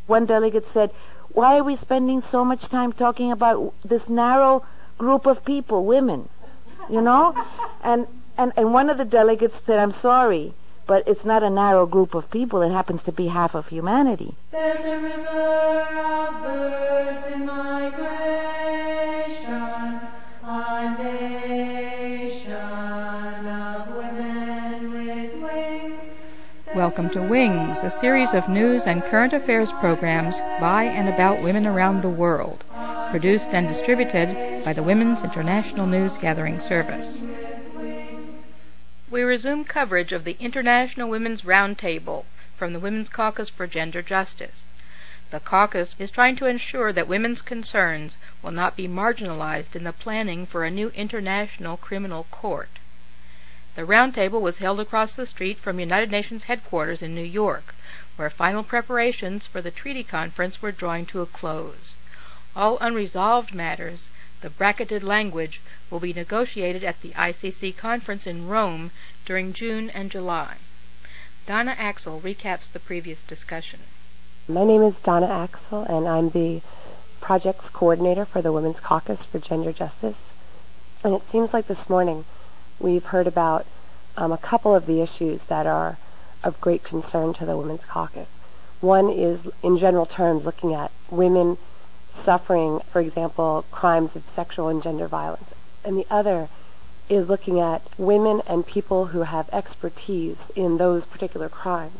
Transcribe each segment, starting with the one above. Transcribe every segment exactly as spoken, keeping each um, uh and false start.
One delegate said, why are we spending so much time talking about this narrow group of people, women? You know? And, and, and one of the delegates said, I'm sorry, but it's not a narrow group of people. It happens to be half of humanity. There's a river of birds in migration, a nation of women with wings. Welcome to Wings, a series of news and current affairs programs by and about women around the world, produced and distributed by the Women's International News Gathering Service. We resume coverage of the International Women's Roundtable from the Women's Caucus for Gender Justice. The caucus is trying to ensure that women's concerns will not be marginalized in the planning for a new international criminal court. The roundtable was held across the street from United Nations headquarters in New York, where final preparations for the treaty conference were drawing to a close. All unresolved matters, the bracketed language, will be negotiated at the I C C conference in Rome during June and July. Donna Axel recaps the previous discussion. My name is Donna Axel, and I'm the projects coordinator for the Women's Caucus for Gender Justice. And it seems like this morning we've heard about um, a couple of the issues that are of great concern to the Women's Caucus. One is, in general terms, looking at women suffering, for example, crimes of sexual and gender violence. And the other is looking at women and people who have expertise in those particular crimes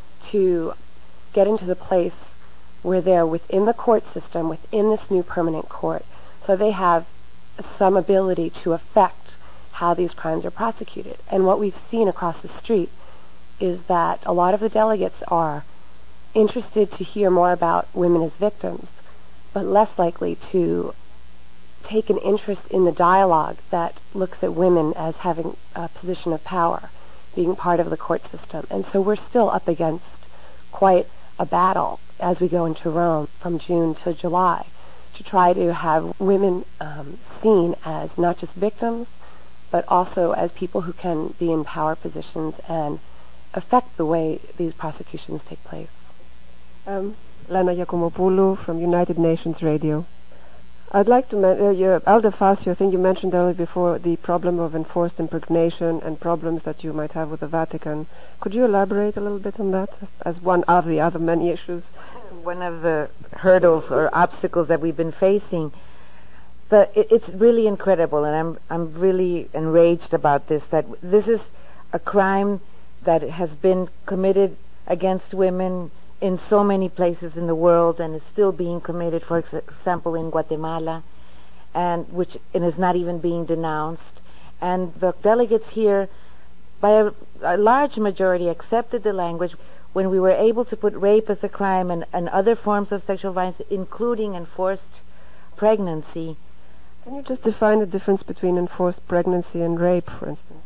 to get into the place where they're within the court system, within this new permanent court, so they have some ability to affect how these crimes are prosecuted. And what we've seen across the street is that a lot of the delegates are interested to hear more about women as victims, but less likely to take an interest in the dialogue that looks at women as having a position of power, being part of the court system. And so we're still up against quite a battle as we go into Rome from June to July to try to have women um, seen as not just victims, but also as people who can be in power positions and affect the way these prosecutions take place. Um, Lana Yakumopoulou from United Nations Radio. I'd like to mention, uh, Alda Fasio, I think you mentioned earlier before the problem of enforced impregnation and problems that you might have with the Vatican. Could you elaborate a little bit on that as one of the other many issues? One of the hurdles or obstacles that we've been facing, the, it, it's really incredible, and I'm, I'm really enraged about this, that this is a crime that has been committed against women in so many places in the world and is still being committed, for example, in Guatemala, and which and is not even being denounced. And the delegates here, by a, a large majority, accepted the language when we were able to put rape as a crime and, and other forms of sexual violence, including enforced pregnancy. Can you just define the difference between enforced pregnancy and rape, for instance?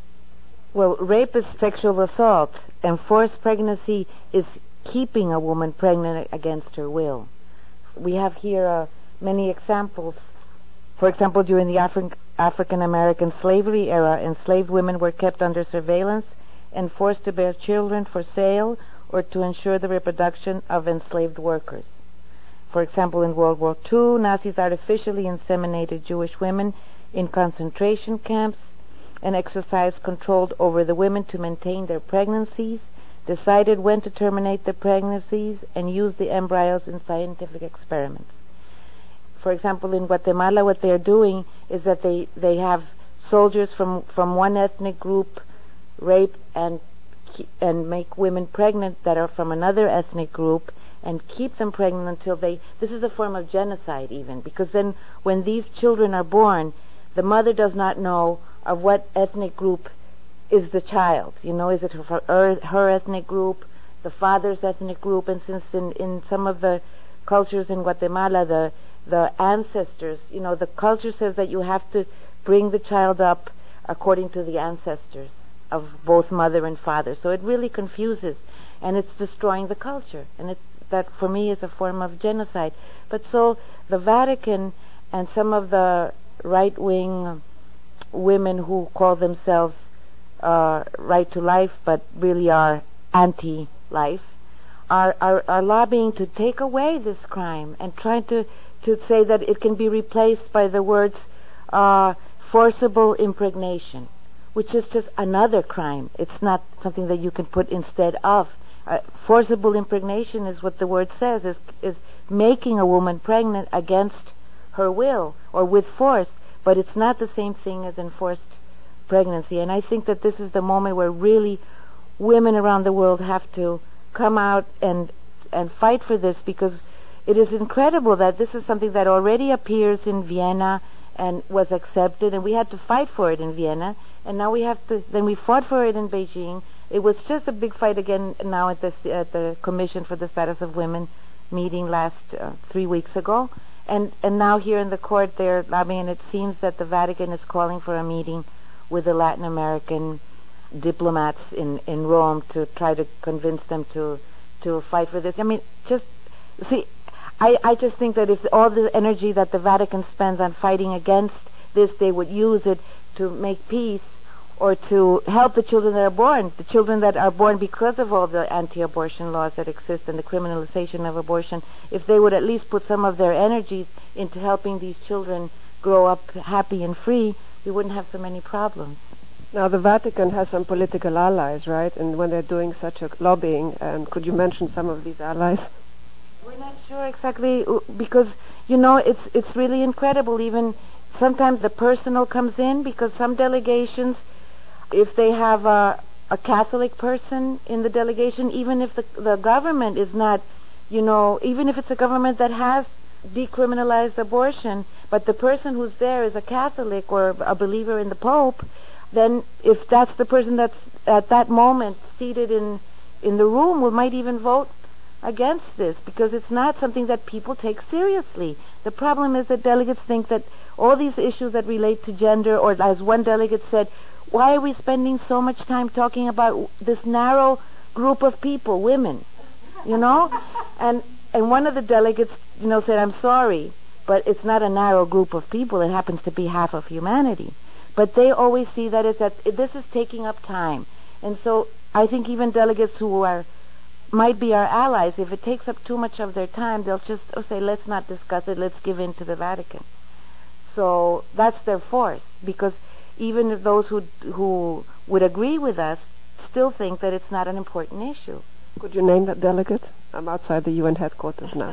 Well, rape is sexual assault. Enforced pregnancy is keeping a woman pregnant against her will. We have here uh, many examples. For example, during the Afri- African American slavery era, enslaved women were kept under surveillance and forced to bear children for sale or to ensure the reproduction of enslaved workers. For example, in World War Two, Nazis artificially inseminated Jewish women in concentration camps and exercised control over the women to maintain their pregnancies, decided when to terminate the pregnancies, and used the embryos in scientific experiments. For example, in Guatemala, what they're doing is that they, they have soldiers from, from one ethnic group rape and and make women pregnant that are from another ethnic group and keep them pregnant until they... This is a form of genocide even, because then when these children are born, the mother does not know of what ethnic group is the child. You know, is it her, her, her ethnic group, the father's ethnic group? And since in, in some of the cultures in Guatemala, the the ancestors, you know, the culture says that you have to bring the child up according to the ancestors of both mother and father. So it really confuses, and it's destroying the culture. And it's, that for me is a form of genocide. But so the Vatican and some of the right-wing women who call themselves Uh, right to life, but really are anti-life, are, are, are lobbying to take away this crime and trying to, to say that it can be replaced by the words uh, forcible impregnation, which is just another crime. It's not something that you can put instead of. Uh, forcible impregnation is what the word says, is, is making a woman pregnant against her will or with force, but it's not the same thing as enforced pregnancy. And I think that this is the moment where really women around the world have to come out and and fight for this, because it is incredible that this is something that already appears in Vienna and was accepted, and we had to fight for it in Vienna, and now we have to, then we fought for it in Beijing. It was just a big fight again now at the, at the Commission for the Status of Women meeting last uh, three weeks ago, and, and now here in the court they're lobbying, and it seems that the Vatican is calling for a meeting with the Latin American diplomats in, in Rome to try to convince them to to fight for this. I mean, just see, I, I just think that if all the energy that the Vatican spends on fighting against this, they would use it to make peace or to help the children that are born, the children that are born because of all the anti-abortion laws that exist and the criminalization of abortion. If they would at least put some of their energies into helping these children grow up happy and free, we wouldn't have so many problems. Now, the Vatican has some political allies, right? And when they're doing such a lobbying, um, could you mention some of these allies? We're not sure exactly, because, you know, it's it's really incredible. Even sometimes the personal comes in, because some delegations, if they have a, a Catholic person in the delegation, even if the, the government is not, you know, even if it's a government that has decriminalized abortion, but the person who's there is a Catholic or a believer in the Pope, then if that's the person that's at that moment seated in in the room, we might even vote against this, because it's not something that people take seriously. The problem is that delegates think that all these issues that relate to gender, or as one delegate said, why are we spending so much time talking about this narrow group of people, women, you know? and and one of the delegates, you know, said, I'm sorry, but it's not a narrow group of people. It happens to be half of humanity. But they always see that as that this is taking up time. And so I think even delegates who are might be our allies, if it takes up too much of their time, they'll just oh, say, let's not discuss it, let's give in to the Vatican. So that's their force, because even if those who who would agree with us still think that it's not an important issue. Could you name that delegate? I'm outside the U N headquarters now.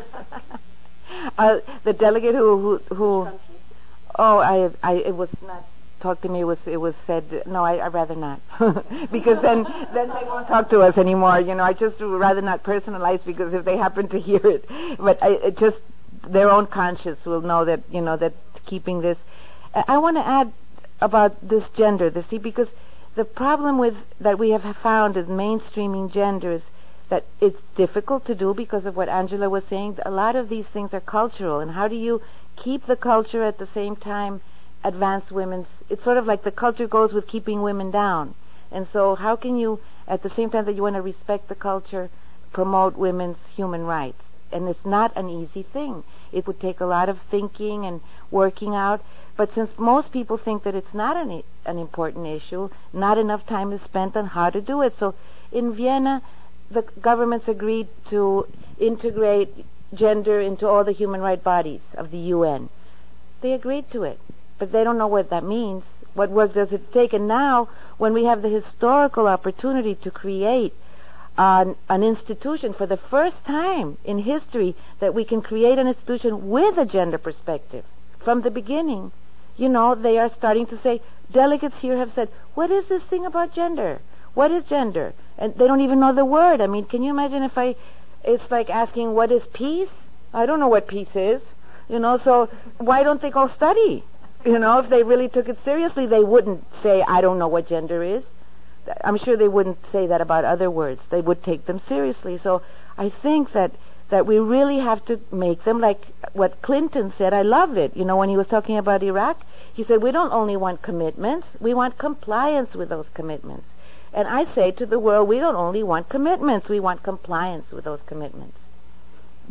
uh, the delegate who who, who oh, I I it was not talked to me. It was it was said no. I I'd rather not, because then then they won't talk to us anymore. You know, I just would rather not personalize, because if they happen to hear it, but I it just their own conscience will know that you know that keeping this. I, I want to add about this gender. The see because the problem with that we have found in mainstreaming gender is that it's difficult to do because of what Angela was saying. A lot of these things are cultural, and how do you keep the culture at the same time advance women's... It's sort of like the culture goes with keeping women down. And so how can you, at the same time that you want to respect the culture, promote women's human rights? And it's not an easy thing. It would take a lot of thinking and working out. But since most people think that it's not an, an important issue, not enough time is spent on how to do it. So in Vienna, the governments agreed to integrate gender into all the human rights bodies of the U N. They agreed to it, but they don't know what that means. What work does it take? And now, when we have the historical opportunity to create an, an institution for the first time in history, that we can create an institution with a gender perspective from the beginning, you know, they are starting to say, delegates here have said, what is this thing about gender? What is gender? And they don't even know the word. I mean, can you imagine if I, it's like asking, what is peace? I don't know what peace is. You know, so why don't they go study? You know, if they really took it seriously, they wouldn't say, I don't know what gender is. I'm sure they wouldn't say that about other words. They would take them seriously. So I think that, that we really have to make them like what Clinton said. I love it. You know, when he was talking about Iraq, he said, we don't only want commitments, we want compliance with those commitments. And I say to the world, we don't only want commitments, we want compliance with those commitments.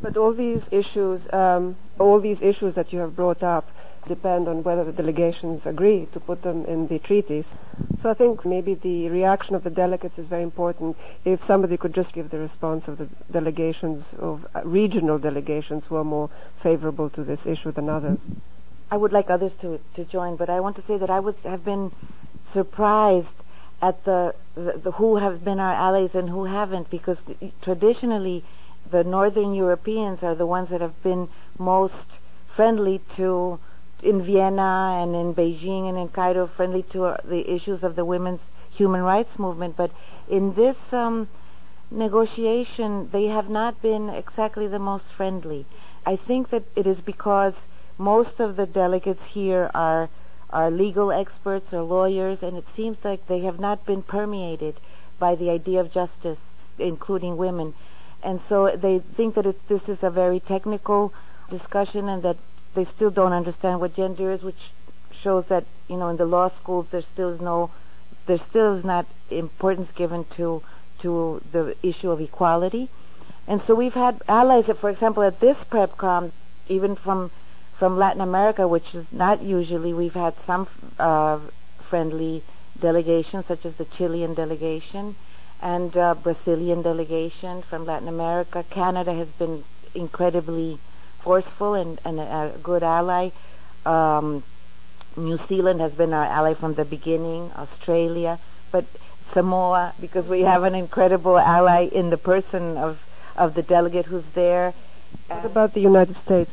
But all these issues, um, all these issues that you have brought up depend on whether the delegations agree to put them in the treaties. So I think maybe the reaction of the delegates is very important. If somebody could just give the response of the delegations, of uh, regional delegations who are more favorable to this issue than others. I would like others to to join, but I want to say that I would have been surprised at the, the, the who have been our allies and who haven't, because traditionally the Northern Europeans are the ones that have been most friendly to, in Vienna and in Beijing and in Cairo, friendly to uh, the issues of the women's human rights movement. But in this um, negotiation, they have not been exactly the most friendly. I think that it is because most of the delegates here are are legal experts or lawyers, and it seems like they have not been permeated by the idea of justice, including women. And so they think that it's, this is a very technical discussion and that they still don't understand what gender is, which shows that, you know, in the law schools there still is no, there still is not importance given to to the issue of equality. And so we've had allies, that, for example, at this PrepCom, even from from Latin America, which is not usually, we've had some uh, friendly delegations, such as the Chilean delegation and uh, Brazilian delegation from Latin America. Canada has been incredibly forceful and, and a, a good ally. Um, New Zealand has been our ally from the beginning, Australia, but Samoa, because we have an incredible ally in the person of, of the delegate who's there. What about the United States?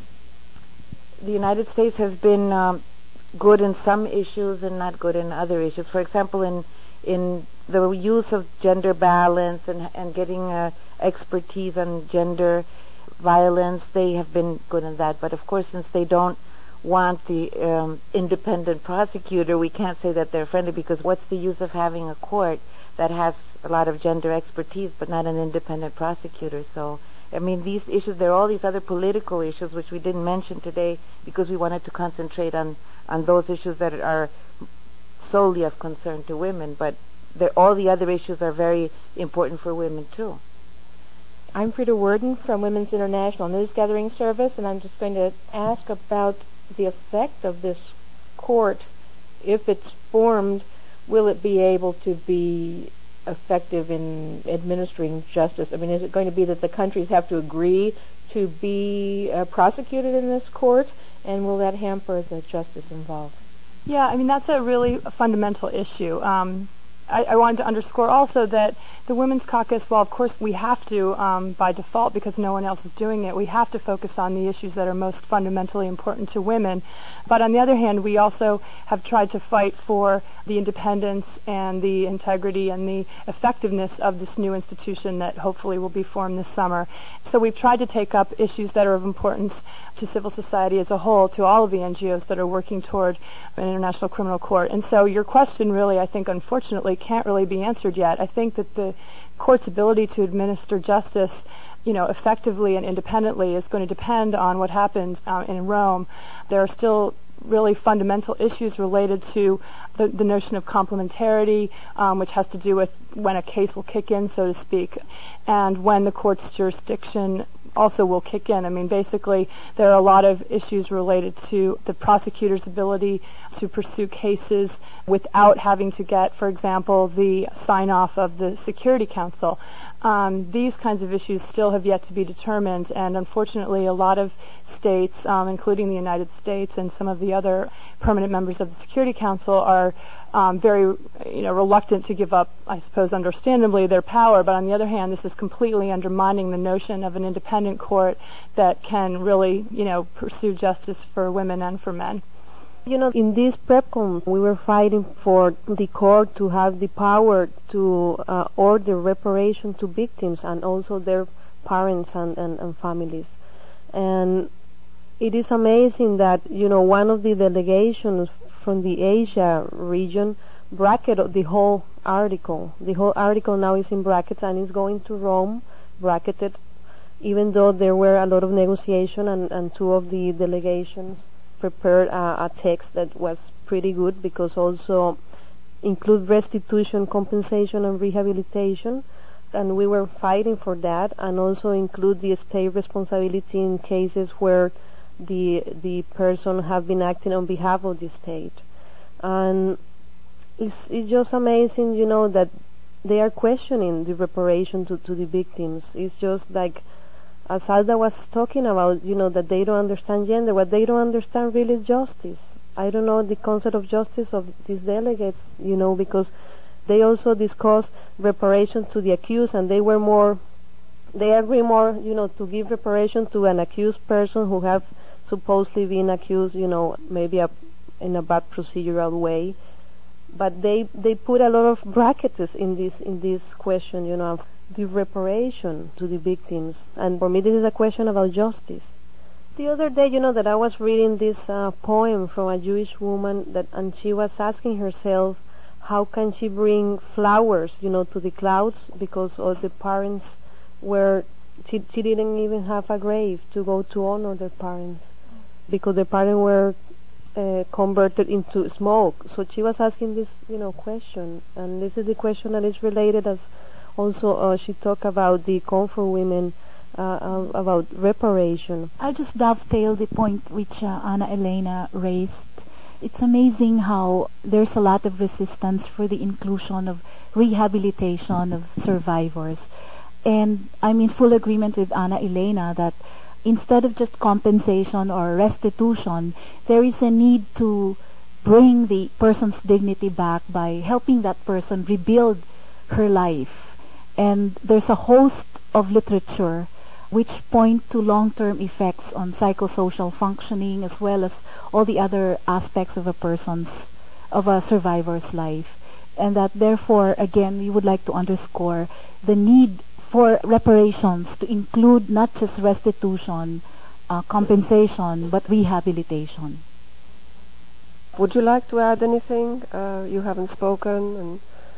The United States has been um, good in some issues and not good in other issues. For example, in in the use of gender balance and and getting uh, expertise on gender violence, they have been good in that. But of course, since they don't want the um, independent prosecutor, we can't say that they're friendly, because what's the use of having a court that has a lot of gender expertise but not an independent prosecutor? So, I mean, these issues, there are all these other political issues which we didn't mention today because we wanted to concentrate on, on those issues that are solely of concern to women, but all the other issues are very important for women too. I'm Frida Worden from Women's International News Gathering Service, and I'm just going to ask about the effect of this court. If it's formed, will it be able to be effective in administering justice? I mean, is it going to be that the countries have to agree to be uh, prosecuted in this court, and will that hamper the justice involved? Yeah, I mean, that's a really fundamental issue. Um, I, I wanted to underscore also that the Women's Caucus, while of course we have to, um, by default, because no one else is doing it, we have to focus on the issues that are most fundamentally important to women. But on the other hand, we also have tried to fight for the independence and the integrity and the effectiveness of this new institution that hopefully will be formed this summer. So we've tried to take up issues that are of importance to civil society as a whole, to all of the N G Os that are working toward an international criminal court. And so your question really, I think, unfortunately, can't really be answered yet. I think that the court's ability to administer justice, you know, effectively and independently is going to depend on what happens uh, in Rome. There are still really fundamental issues related to the, the notion of complementarity, um, which has to do with when a case will kick in, so to speak, and when the court's jurisdiction also will kick in. I mean, basically, there are a lot of issues related to the prosecutor's ability to pursue cases without having to get, for example, the sign-off of the Security Council. Um, these kinds of issues still have yet to be determined, and unfortunately, a lot of states, um, including the United States and some of the other permanent members of the Security Council, are um, very, you know, reluctant to give up, I suppose, understandably, their power. But on the other hand, this is completely undermining the notion of an independent court that can really, you know, pursue justice for women and for men. You know, in this PrepCom, we were fighting for the court to have the power to uh, order reparation to victims and also their parents and, and, and families. And it is amazing that, you know, one of the delegations from the Asia region bracketed the whole article. The whole article now is in brackets and is going to Rome, bracketed, even though there were a lot of negotiation and, and two of the delegations prepared a, a text that was pretty good, because also include restitution, compensation, and rehabilitation. and we were fighting for that, and also include the state responsibility in cases where the the person have been acting on behalf of the state. And it's, it's just amazing, you know, that they are questioning the reparation to, to the victims. It's just like, as Alda was talking about, you know, that they don't understand gender. What they don't understand really is justice. I don't know the concept of justice of these delegates, you know, because they also discussed reparation to the accused, and they were more, they agree more, you know, to give reparation to an accused person who have supposedly been accused, you know, maybe a, in a bad procedural way. But they they put a lot of brackets in this in this question, you know, the reparation to the victims. And for me, this is a question about justice. The other day, you know, that I was reading this uh, poem from a Jewish woman, that, and she was asking herself, how can she bring flowers, you know, to the clouds, because all the parents were, she, she didn't even have a grave to go to honor their parents, because their parents were uh, converted into smoke. So she was asking this, you know, question, and this is the question that is related, as also uh, she talked about the Comfort Women, uh, uh, about reparation. I'll just dovetail the point which uh, Anna Elena raised. It's amazing how there's a lot of resistance for the inclusion of rehabilitation of survivors. And I'm in full agreement with Anna Elena that instead of just compensation or restitution, there is a need to bring the person's dignity back by helping that person rebuild her life. And there's a host of literature which point to long-term effects on psychosocial functioning, as well as all the other aspects of a person's, of a survivor's life. And that therefore, again, we would like to underscore the need for reparations to include not just restitution, uh, compensation, but rehabilitation. Would you like to add anything? Uh, you haven't spoken. And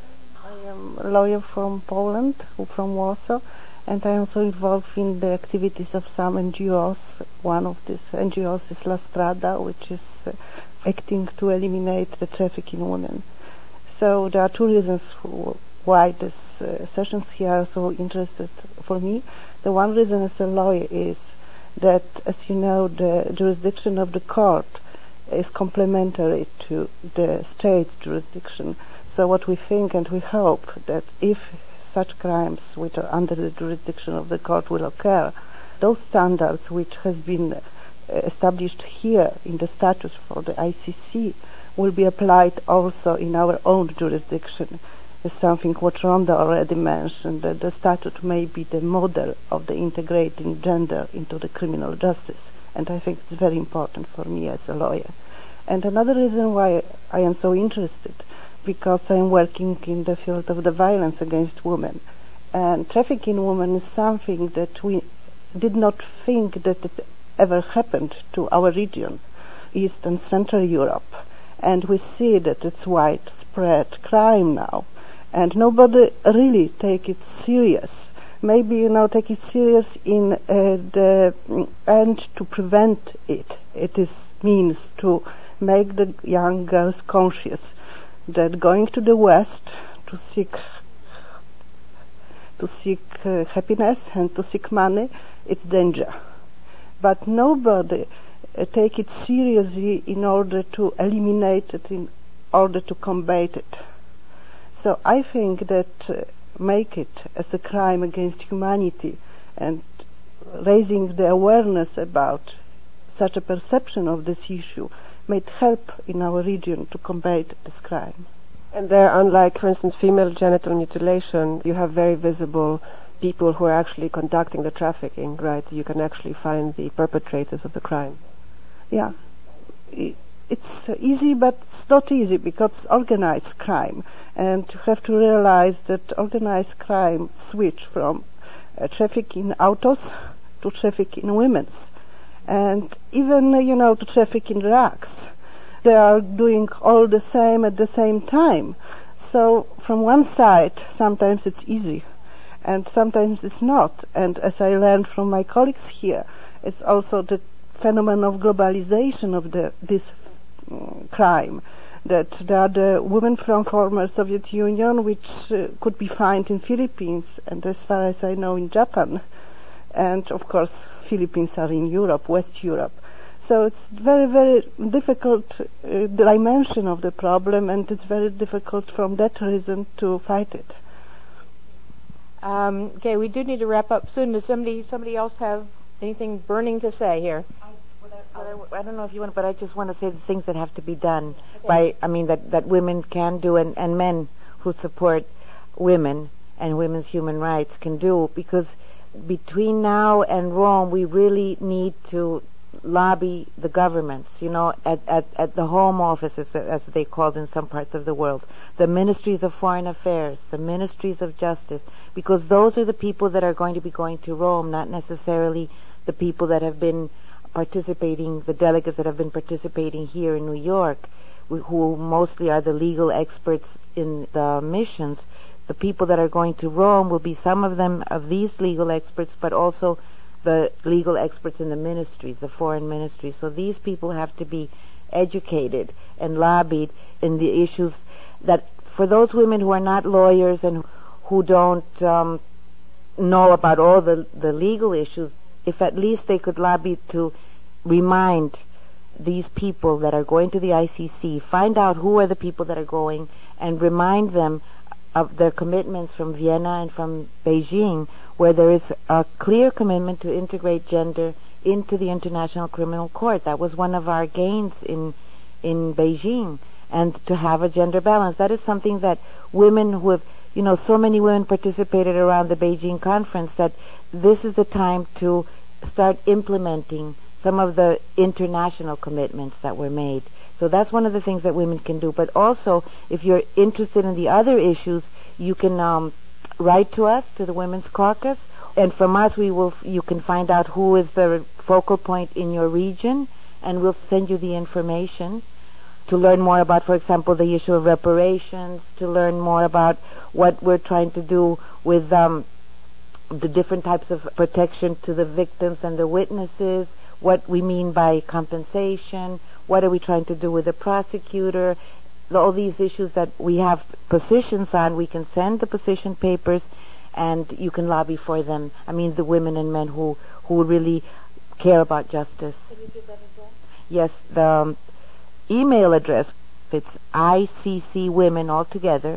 I am a lawyer from Poland, from Warsaw, and I am also involved in the activities of some N G Os. One of these N G Os is La Strada, which is uh, acting to eliminate the trafficking in women. So there are two reasons for why these uh, sessions here are so interested for me. The one reason as a lawyer is that, as you know, the jurisdiction of the court is complementary to the state jurisdiction. So what we think and we hope that if such crimes which are under the jurisdiction of the court will occur, those standards which has been uh, established here in the statute for the I C C will be applied also in our own jurisdiction. Is something what Rhonda already mentioned, that the statute may be the model of the integrating gender into the criminal justice, and I think it's very important for me as a lawyer. And another reason why I am so interested, because I am working in the field of the violence against women, and trafficking in women is something that we did not think that it ever happened to our region, East and Central Europe, and we see that it's widespread crime now, and nobody really take it serious. Maybe, you know, take it serious in uh, the end to prevent it. It is means to make the young girls conscious that going to the West to seek to seek uh, happiness and to seek money, it's danger. But nobody uh, take it seriously in order to eliminate it, in order to combat it. So I think that uh, make it as a crime against humanity and raising the awareness about such a perception of this issue might help in our region to combat this crime. And there, unlike, for instance, female genital mutilation, you have very visible people who are actually conducting the trafficking, right? You can actually find the perpetrators of the crime. Yeah. It's uh, easy, but it's not easy because it's organized crime. And you have to realize that organized crime switch from uh, trafficking in autos to trafficking in women's. And even, uh, you know, to traffic in drugs. They are doing all the same at the same time. So from one side, sometimes it's easy, and sometimes it's not. And as I learned from my colleagues here, it's also the phenomenon of globalization of the, this um, crime. that there are the women from former Soviet Union which uh, could be found in Philippines and as far as I know in Japan. And of course Philippines are in Europe, West Europe. So it's very, very difficult uh, dimension of the problem, and it's very difficult from that reason to fight it. Um, okay, we do need to wrap up soon. Does somebody somebody else have anything burning to say here? I, I, I don't know if you want, but I just want to say the things that have to be done okay. by, I mean, that, that women can do, and, and men who support women and women's human rights can do, because between now and Rome, we really need to lobby the governments, you know, at, at, at the home offices, as they called in some parts of the world, the ministries of foreign affairs, the ministries of justice, because those are the people that are going to be going to Rome, not necessarily the people that have been participating, the delegates that have been participating here in New York, who mostly are the legal experts in the missions. The people that are going to Rome will be some of them of these legal experts, but also the legal experts in the ministries, the foreign ministries. So these people have to be educated and lobbied in the issues that, for those women who are not lawyers and who don't um, know about all the, the legal issues, if at least they could lobby to remind these people that are going to the I C C, find out who are the people that are going, and remind them of their commitments from Vienna and from Beijing, where there is a clear commitment to integrate gender into the International Criminal Court. That was one of our gains in in Beijing, and to have a gender balance. That is something that women who have, you know, so many women participated around the Beijing conference, that this is the time to start implementing some of the international commitments that were made. So that's one of the things that women can do. But also, if you're interested in the other issues, you can um, write to us, to the Women's Caucus, and from us we will. F- you can find out who is the focal point in your region, and we'll send you the information to learn more about, for example, the issue of reparations, to learn more about what we're trying to do with um, the different types of protection to the victims and the witnesses, what we mean by compensation, what are we trying to do with the prosecutor, all these issues that we have positions on. We can send the position papers, and you can lobby for them. I mean, the women and men who, who really care about justice. Can you give that address? Yes, the um, email address, it's I C C Women altogether.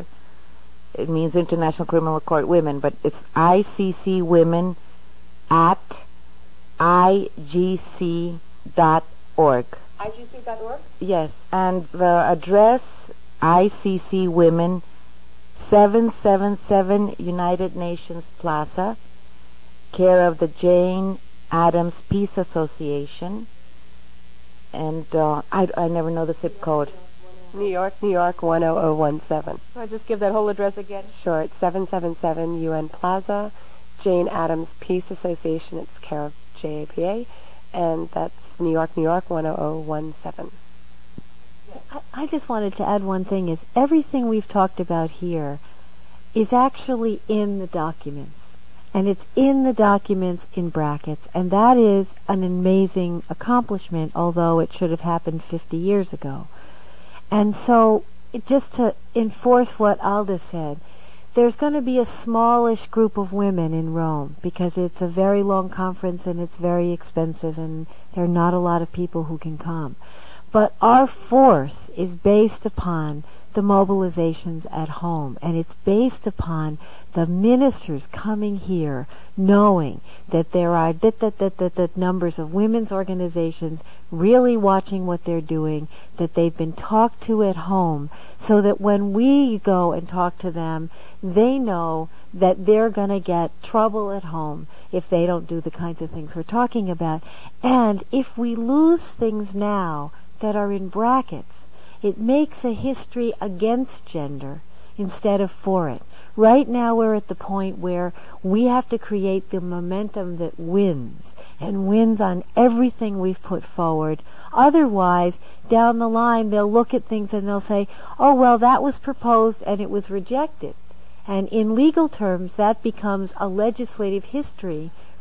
It means International Criminal Court Women, but it's I C C Women at I G C dot org. I G C dot org? Yes, and the address, I C C Women, seven seven seven United Nations Plaza, care of the Jane Addams Peace Association, and uh, I, I never know the zip code. New York, New York, one oh oh one seven. Can I just give that whole address again? Sure, it's seven seven seven U N Plaza, Jane Addams Peace Association. It's care of J A P A, and that's New York, New York, one oh oh one seven. I, I just wanted to add one thing, is everything we've talked about here is actually in the documents. And it's in the documents in brackets, and that is an amazing accomplishment, although it should have happened fifty years ago. And so, it, just to enforce what Alda said, there's going to be a smallish group of women in Rome, because it's a very long conference and it's very expensive, and there are not a lot of people who can come. But our force is based upon the mobilizations at home, and it's based upon the ministers coming here knowing that there are that, that, that, that, that numbers of women's organizations really watching what they're doing, that they've been talked to at home, so that when we go and talk to them, they know that they're going to get trouble at home if they don't do the kinds of things we're talking about. And if we lose things now that are in brackets, it makes a history against gender instead of for it. Right now we're at the point where we have to create the momentum that wins, and wins on everything we've put forward. Otherwise, down the line, they'll look at things and they'll say, oh, well, that was proposed and it was rejected. And in legal terms, that becomes a legislative history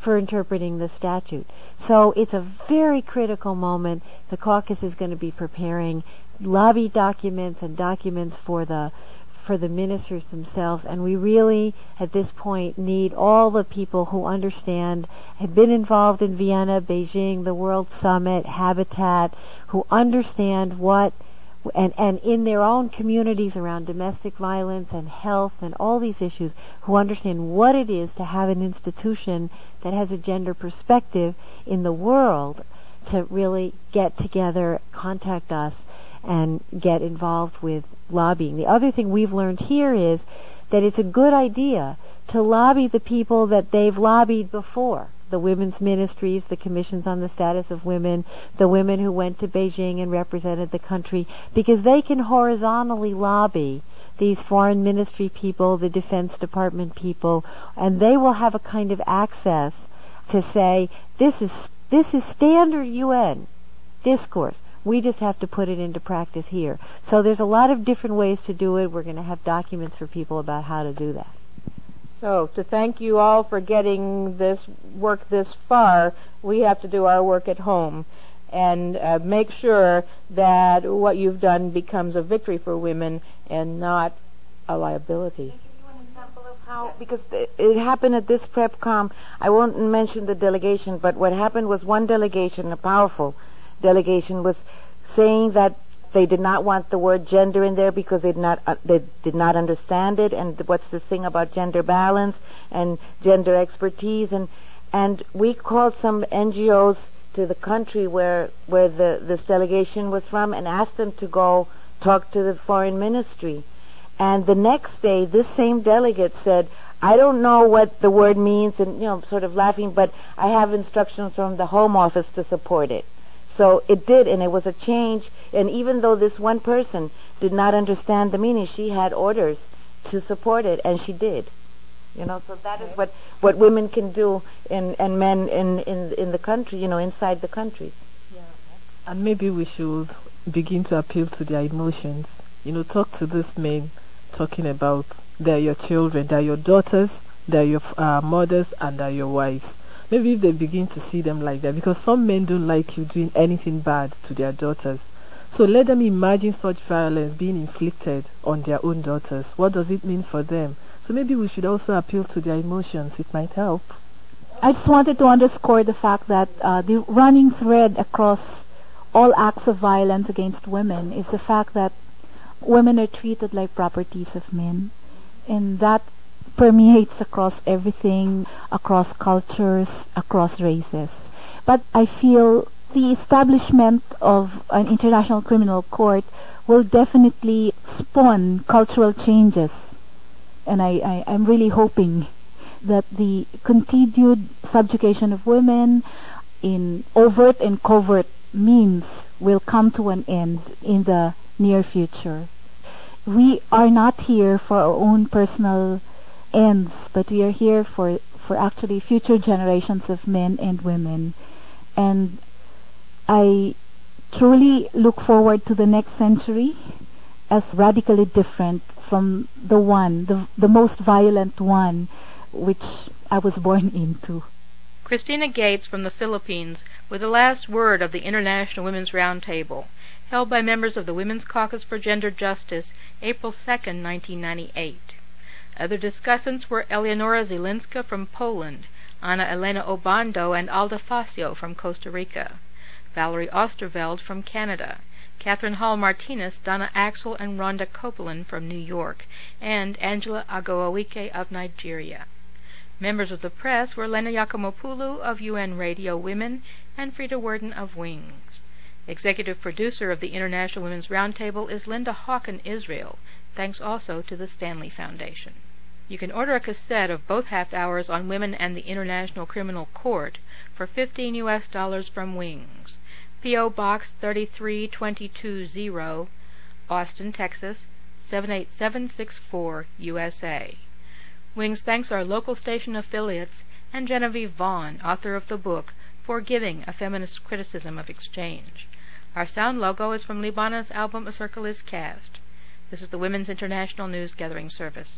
for interpreting the statute. So it's a very critical moment. The caucus is going to be preparing lobby documents and documents for the for the ministers themselves, and we really, at this point, need all the people who understand, have been involved in Vienna, Beijing, the World Summit, Habitat, who understand what, and, and in their own communities around domestic violence and health and all these issues, who understand what it is to have an institution that has a gender perspective in the world, to really get together, contact us, and get involved with lobbying. The other thing we've learned here is that it's a good idea to lobby the people that they've lobbied before. The women's ministries, the commissions on the status of women, the women who went to Beijing and represented the country, because they can horizontally lobby these foreign ministry people, the Defense Department people, and they will have a kind of access to say, this is this is standard U N discourse. We just have to put it into practice here. So there's a lot of different ways to do it. We're going to have documents for people about how to do that. So, to thank you all for getting this work this far, we have to do our work at home and uh, make sure that what you've done becomes a victory for women and not a liability. How, because it happened at this PrepCom, I won't mention the delegation, but what happened was one delegation, a powerful delegation, was saying that they did not want the word gender in there because they did not uh, they did not understand it, and what's this thing about gender balance and gender expertise, and and we called some N G Os to the country where where the this delegation was from and asked them to go talk to the foreign ministry. And the next day, this same delegate said, I don't know what the word means, and, you know, sort of laughing, but I have instructions from the Home Office to support it. So it did, and it was a change. And even though this one person did not understand the meaning, she had orders to support it, and she did. You know, so that is what, what women can do in, and men in, in, in the country, you know, inside the countries. Yeah. And maybe we should begin to appeal to their emotions. You know, talk to these men talking about they're your children, they're your daughters, they're your uh, mothers, and they're your wives. Maybe if they begin to see them like that, because some men don't like you doing anything bad to their daughters. So let them imagine such violence being inflicted on their own daughters. What does it mean for them? So maybe we should also appeal to their emotions. It might help. I just wanted to underscore the fact that uh, the running thread across all acts of violence against women is the fact that women are treated like properties of men, and that permeates across everything, across cultures, across races. But I feel the establishment of an international criminal court will definitely spawn cultural changes, and I, I, I'm really hoping that the continued subjugation of women in overt and covert means will come to an end in the near future. We are not here for our own personal ends, but we are here for, for actually future generations of men and women. And I truly look forward to the next century as radically different from the one, the, the most violent one, which I was born into. Christina Gates from the Philippines with the last word of the International Women's Roundtable, held by members of the Women's Caucus for Gender Justice, April second, nineteen ninety-eight. Other discussants were Eleonora Zielinska from Poland, Anna Elena Obando and Alda Facio from Costa Rica, Valerie Osterveld from Canada, Catherine Hall Martinez, Donna Axel, and Rhonda Copeland from New York, and Angela Agoawike of Nigeria. Members of the press were Lena Yakomopoulou of U N Radio Women and Frida Worden of Wings. Executive producer of the International Women's Roundtable is Linda Hawken Israel, thanks also to the Stanley Foundation. You can order a cassette of both half-hours on women and the International Criminal Court for fifteen U S dollars from Wings. P O Box thirty-three twenty-two zero, Austin, Texas, seven eight seven six four, U S A. Wings thanks our local station affiliates and Genevieve Vaughn, author of the book Forgiving, a Feminist Criticism of Exchange. Our sound logo is from Libana's album A Circle Is Cast. This is the Women's International News Gathering Service.